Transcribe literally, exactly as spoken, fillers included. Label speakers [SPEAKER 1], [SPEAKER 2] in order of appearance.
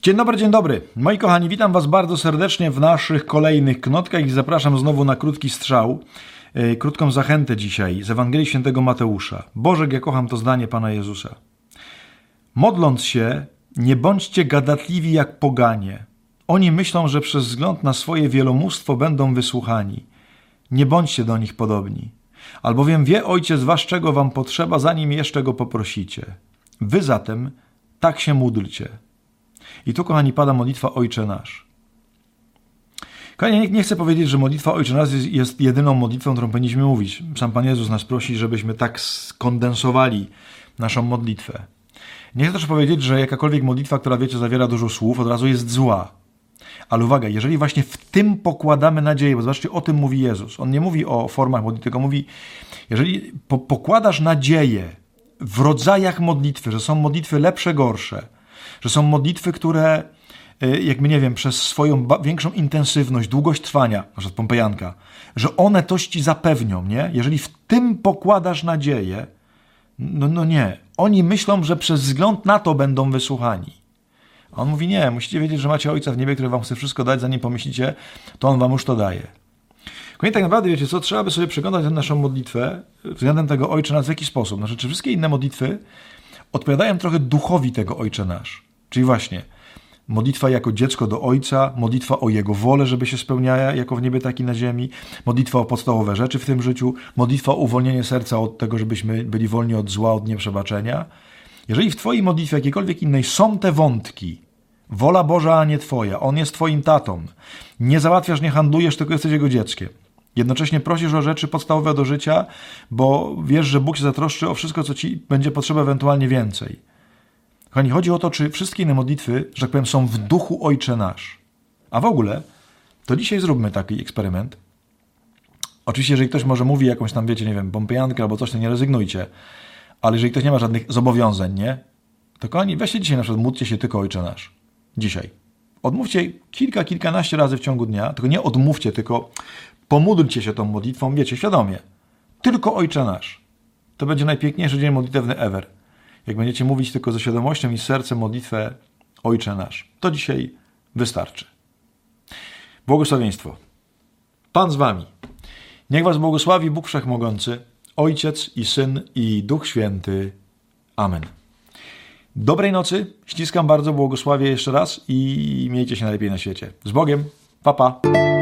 [SPEAKER 1] Dzień dobry, dzień dobry. Moi kochani, witam Was bardzo serdecznie w naszych kolejnych knotkach i zapraszam znowu na krótki strzał, yy, krótką zachętę dzisiaj z Ewangelii Świętego Mateusza. Boże, jak ja kocham to zdanie Pana Jezusa. Modląc się, nie bądźcie gadatliwi jak poganie. Oni myślą, że przez wzgląd na swoje wielomóstwo będą wysłuchani. Nie bądźcie do nich podobni. Albowiem wie Ojciec Wasz, czego Wam potrzeba, zanim jeszcze Go poprosicie. Wy zatem tak się módlcie. I tu, kochani, pada modlitwa Ojcze Nasz. Kochani, nie, nie chcę powiedzieć, że modlitwa Ojcze Nasz jest, jest jedyną modlitwą, którą powinniśmy mówić. Sam Pan Jezus nas prosi, żebyśmy tak skondensowali naszą modlitwę. Nie chcę też powiedzieć, że jakakolwiek modlitwa, która, wiecie, zawiera dużo słów, od razu jest zła. Ale uwaga, jeżeli właśnie w tym pokładamy nadzieję, bo zobaczcie, o tym mówi Jezus. On nie mówi o formach modlitwy, tylko mówi, jeżeli po, pokładasz nadzieję w rodzajach modlitwy, że są modlitwy lepsze, gorsze, że są modlitwy, które, jakby nie wiem, przez swoją większą intensywność, długość trwania, na przykład pompejanka, że one coś ci zapewnią, nie? Jeżeli w tym pokładasz nadzieję, no, no nie. Oni myślą, że przez wzgląd na to będą wysłuchani. A on mówi, nie, musicie wiedzieć, że macie Ojca w niebie, który wam chce wszystko dać, zanim pomyślicie, to On wam już to daje. Konie, tak naprawdę, wiecie co, trzeba by sobie przeglądać naszą modlitwę względem tego Ojcze Nasz w jaki sposób. Znaczy, czy wszystkie inne modlitwy odpowiadają trochę duchowi tego Ojcze Nasz. Czyli właśnie modlitwa jako dziecko do Ojca, modlitwa o Jego wolę, żeby się spełniała jako w niebie, tak i na ziemi, modlitwa o podstawowe rzeczy w tym życiu, modlitwa o uwolnienie serca od tego, żebyśmy byli wolni od zła, od nieprzebaczenia. Jeżeli w twojej modlitwie, jakiejkolwiek innej, są te wątki, wola Boża, a nie twoja, On jest twoim tatą, nie załatwiasz, nie handlujesz, tylko jesteś Jego dzieckiem. Jednocześnie prosisz o rzeczy podstawowe do życia, bo wiesz, że Bóg się zatroszczy o wszystko, co ci będzie potrzeba, ewentualnie więcej. Kochani, chodzi o to, czy wszystkie inne modlitwy, że tak powiem, są w duchu Ojcze Nasz. A w ogóle, to dzisiaj zróbmy taki eksperyment. Oczywiście, jeżeli ktoś może mówi jakąś tam, wiecie, nie wiem, pompejankę albo coś, to nie rezygnujcie. Ale jeżeli ktoś nie ma żadnych zobowiązań, nie? To kochani, weźcie dzisiaj na przykład, módlcie się tylko Ojcze Nasz. Dzisiaj. Odmówcie kilka, kilkanaście razy w ciągu dnia, tylko nie odmówcie, tylko pomódlcie się tą modlitwą, wiecie, świadomie. Tylko Ojcze Nasz. To będzie najpiękniejszy dzień modlitewny ever. Jak będziecie mówić tylko ze świadomością i z sercem modlitwę Ojcze Nasz. To dzisiaj wystarczy. Błogosławieństwo. Pan z wami. Niech was błogosławi Bóg Wszechmogący, Ojciec i Syn i Duch Święty. Amen. Dobrej nocy. Ściskam bardzo, błogosławię jeszcze raz i miejcie się najlepiej na świecie. Z Bogiem. Pa, pa.